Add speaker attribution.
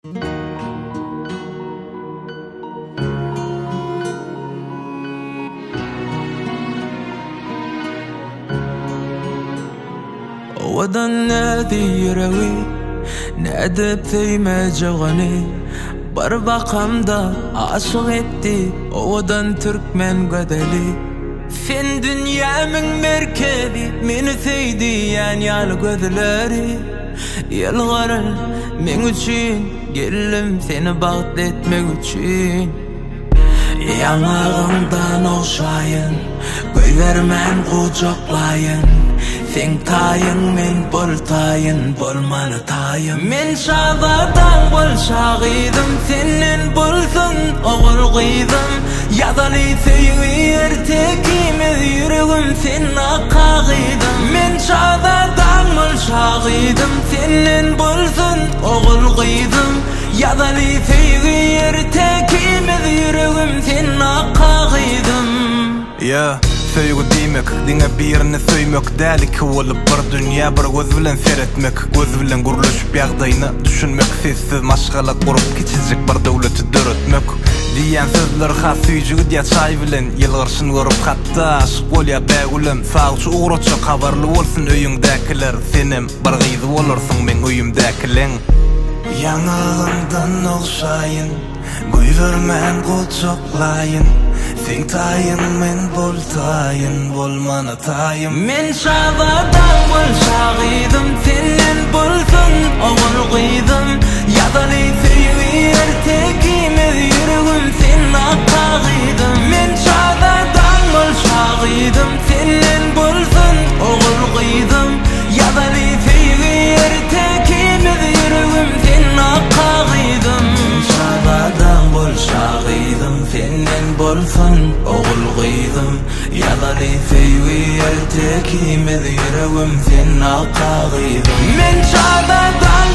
Speaker 1: وضع الذي يروي نادب ثيما جغني بربع قمدا عشغتي وضع تركمن قدلي فين دنيا من مركبي من ثيدي يعني على قدلاري يا الغرل من وجين قلم ثين بغدت مغوتشين يا ما غمدا نوشاين قوي vermen kucaklayan Think tayin min bol tayin bol mana tayin Min şadadan bol şagidim Senin bolsun oğul gıydım Yadali seyir tekimiz yüreğim senin akağıydım Min şadadan bol şagidim Senin bolsun oğul gıydım Yadali seyir tekimiz yüreğim senin akağıydım
Speaker 2: Yeah Söýgü diýmek, diňe birini söýmek däli ki bolup bir dünýä bir göz bilen seretmek, göz bilen guruluşyp ýagdaýyny düşünmek, sessiz maşgala gurup kiçijik bir döwleti döretmek diýen sözler has süýjügi diýe çaý bilen ýylgyrşyny görüp hatda aşyk bolýa bägulem sagçy ugrutça habarly bolsun öýüňdäkiler senem bir gyzy bolarsyň men öýümdäkileň ýanagymdan okşaýyn goý vermän goçoklaýyn Think tayin men bol tayin bol mana tayin
Speaker 1: Min şadadan bol şagidim Senin bolsun oğul gıydım Yadali seyir tekimiz yüreğim senin akağıydım Min şadadan bol şagidim Senin bolsun oğul gıydım Yadali seyir tekimiz yüreğim senin akağıydım Min şadadan bol şagidim Senin bolsun oğul gıydım Yadali seyir tekimiz yüreğim senin akağıydım Min şadadan